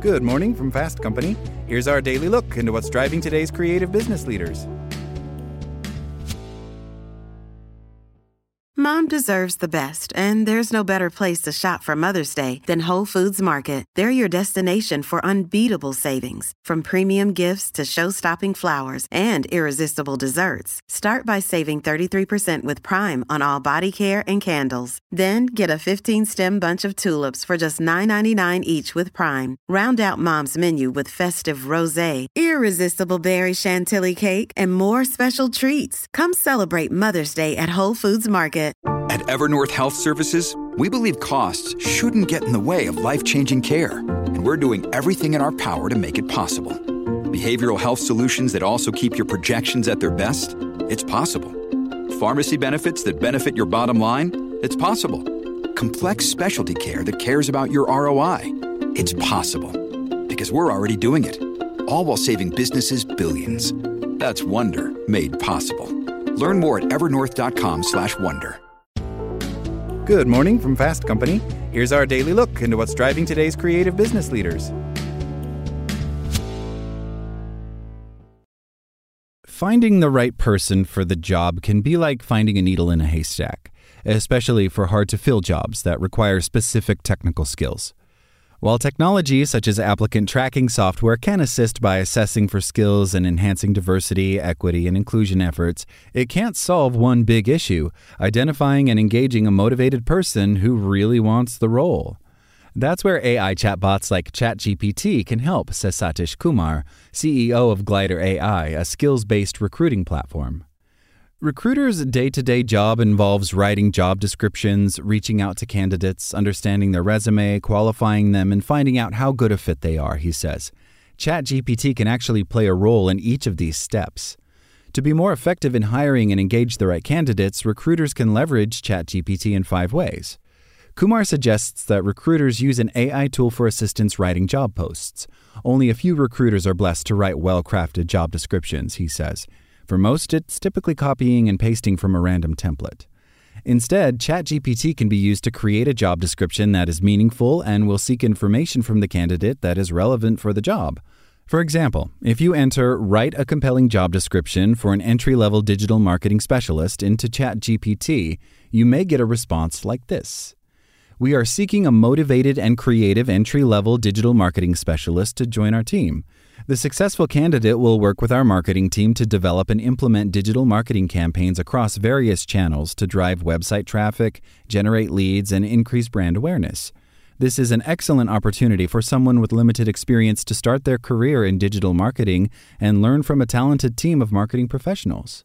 Good morning from Fast Company. Here's our daily look into what's driving today's creative business leaders. Mom deserves the best, and there's no better place to shop for Mother's Day than Whole Foods Market. They're your destination for unbeatable savings, from premium gifts to show-stopping flowers and irresistible desserts. Start by saving 33% with Prime on all body care and candles. Then get a 15-stem bunch of tulips for just $9.99 each with Prime. Round out Mom's menu with festive rosé, irresistible berry chantilly cake, and more special treats. Come celebrate Mother's Day at Whole Foods Market. At Evernorth Health Services, we believe costs shouldn't get in the way of life-changing care, and we're doing everything in our power to make it possible. Behavioral health solutions that also keep your projections at their best? It's possible. Pharmacy benefits that benefit your bottom line? It's possible. Complex specialty care that cares about your ROI? It's possible. Because we're already doing it. All while saving businesses billions. That's Wonder made possible. Learn more at evernorth.com/wonder. Good morning from Fast Company. Here's our daily look into what's driving today's creative business leaders. Finding the right person for the job can be like finding a needle in a haystack, especially for hard-to-fill jobs that require specific technical skills. While technology such as applicant tracking software can assist by assessing for skills and enhancing diversity, equity, and inclusion efforts, it can't solve one big issue: identifying and engaging a motivated person who really wants the role. That's where AI chatbots like ChatGPT can help, says Satish Kumar, CEO of Glider AI, a skills-based recruiting platform. Recruiters' day-to-day job involves writing job descriptions, reaching out to candidates, understanding their resume, qualifying them, and finding out how good a fit they are, he says. ChatGPT can actually play a role in each of these steps. To be more effective in hiring and engage the right candidates, recruiters can leverage ChatGPT in 5 ways. Kumar suggests that recruiters use an AI tool for assistance writing job posts. Only a few recruiters are blessed to write well-crafted job descriptions, he says. For most, it's typically copying and pasting from a random template. Instead, ChatGPT can be used to create a job description that is meaningful and will seek information from the candidate that is relevant for the job. For example, if you enter "write a compelling job description for an entry-level digital marketing specialist" into ChatGPT, you may get a response like this. "We are seeking a motivated and creative entry-level digital marketing specialist to join our team. The successful candidate will work with our marketing team to develop and implement digital marketing campaigns across various channels to drive website traffic, generate leads, and increase brand awareness. This is an excellent opportunity for someone with limited experience to start their career in digital marketing and learn from a talented team of marketing professionals."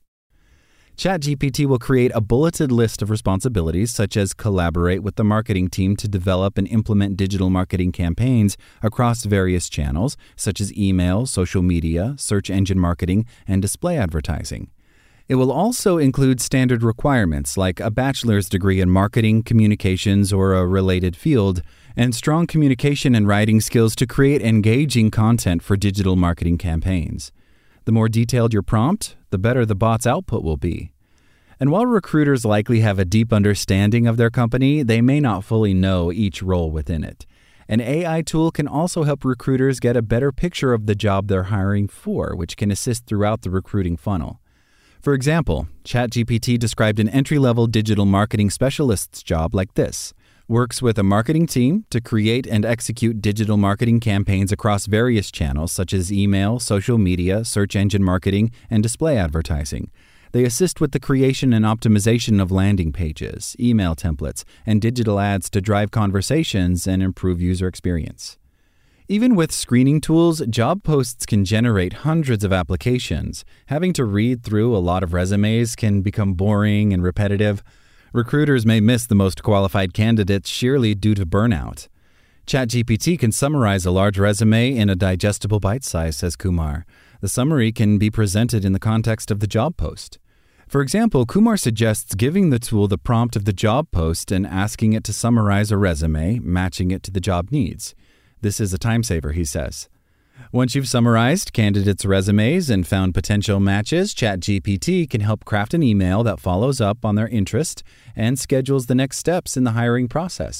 ChatGPT will create a bulleted list of responsibilities such as collaborate with the marketing team to develop and implement digital marketing campaigns across various channels such as email, social media, search engine marketing, and display advertising. It will also include standard requirements like a bachelor's degree in marketing, communications, or a related field, and strong communication and writing skills to create engaging content for digital marketing campaigns. The more detailed your prompt, the better the bot's output will be. And while recruiters likely have a deep understanding of their company, they may not fully know each role within it. An AI tool can also help recruiters get a better picture of the job they're hiring for, which can assist throughout the recruiting funnel. For example, ChatGPT described an entry-level digital marketing specialist's job like this: works with a marketing team to create and execute digital marketing campaigns across various channels such as email, social media, search engine marketing, and display advertising. They assist with the creation and optimization of landing pages, email templates, and digital ads to drive conversations and improve user experience. Even with screening tools, job posts can generate hundreds of applications. Having to read through a lot of resumes can become boring and repetitive. Recruiters may miss the most qualified candidates sheerly due to burnout. ChatGPT can summarize a large resume in a digestible bite size, says Kumar. The summary can be presented in the context of the job post. For example, Kumar suggests giving the tool the prompt of the job post and asking it to summarize a resume, matching it to the job needs. This is a time saver, he says. Once you've summarized candidates' resumes and found potential matches, ChatGPT can help craft an email that follows up on their interest and schedules the next steps in the hiring process.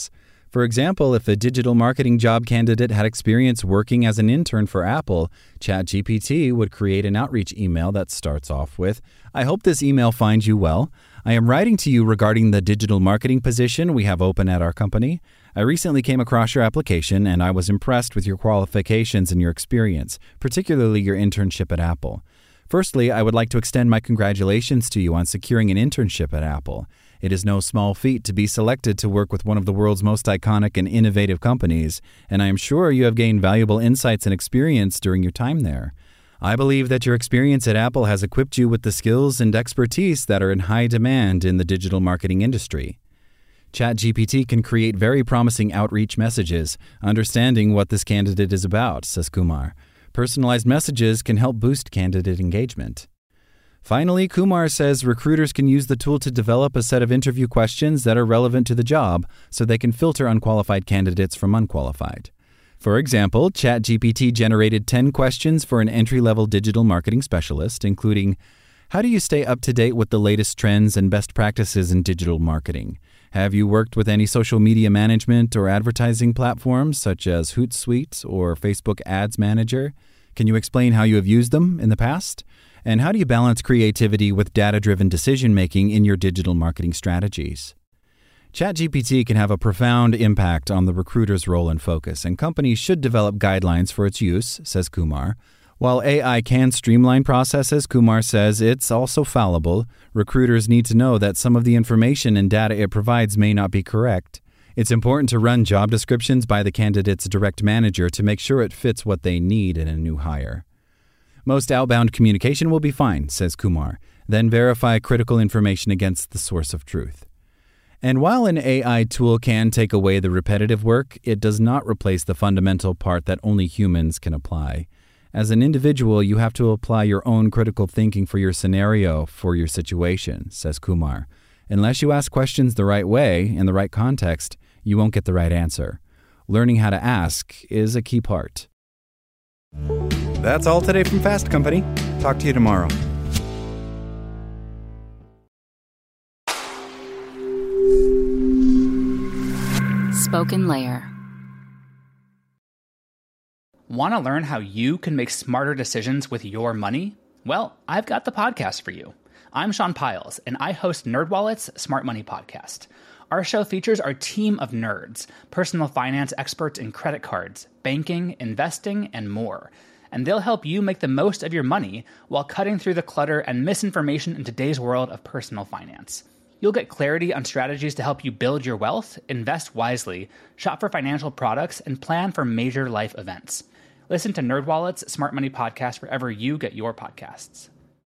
For example, if a digital marketing job candidate had experience working as an intern for Apple, ChatGPT would create an outreach email that starts off with, "I hope this email finds you well. I am writing to you regarding the digital marketing position we have open at our company. I recently came across your application and I was impressed with your qualifications and your experience, particularly your internship at Apple. Firstly, I would like to extend my congratulations to you on securing an internship at Apple. It is no small feat to be selected to work with one of the world's most iconic and innovative companies, and I am sure you have gained valuable insights and experience during your time there. I believe that your experience at Apple has equipped you with the skills and expertise that are in high demand in the digital marketing industry." ChatGPT can create very promising outreach messages, understanding what this candidate is about, says Kumar. Personalized messages can help boost candidate engagement. Finally, Kumar says recruiters can use the tool to develop a set of interview questions that are relevant to the job so they can filter unqualified candidates from unqualified. For example, ChatGPT generated 10 questions for an entry-level digital marketing specialist, including, "How do you stay up to date with the latest trends and best practices in digital marketing? Have you worked with any social media management or advertising platforms such as Hootsuite or Facebook Ads Manager? Can you explain how you have used them in the past? And how do you balance creativity with data-driven decision-making in your digital marketing strategies?" ChatGPT can have a profound impact on the recruiter's role and focus, and companies should develop guidelines for its use, says Kumar. While AI can streamline processes, Kumar says it's also fallible. Recruiters need to know that some of the information and data it provides may not be correct. It's important to run job descriptions by the candidate's direct manager to make sure it fits what they need in a new hire. Most outbound communication will be fine, says Kumar. Then verify critical information against the source of truth. And while an AI tool can take away the repetitive work, it does not replace the fundamental part that only humans can apply. As an individual, you have to apply your own critical thinking for your scenario, for your situation, says Kumar. Unless you ask questions the right way, in the right context, you won't get the right answer. Learning how to ask is a key part. That's all today from Fast Company. Talk to you tomorrow. Spoken Layer. Want to learn how you can make smarter decisions with your money? Well, I've got the podcast for you. I'm Sean Piles, and I host NerdWallet's Smart Money Podcast. Our show features our team of nerds, personal finance experts in credit cards, banking, investing, and more. And they'll help you make the most of your money while cutting through the clutter and misinformation in today's world of personal finance. You'll get clarity on strategies to help you build your wealth, invest wisely, shop for financial products, and plan for major life events. Listen to NerdWallet's Smart Money Podcast wherever you get your podcasts.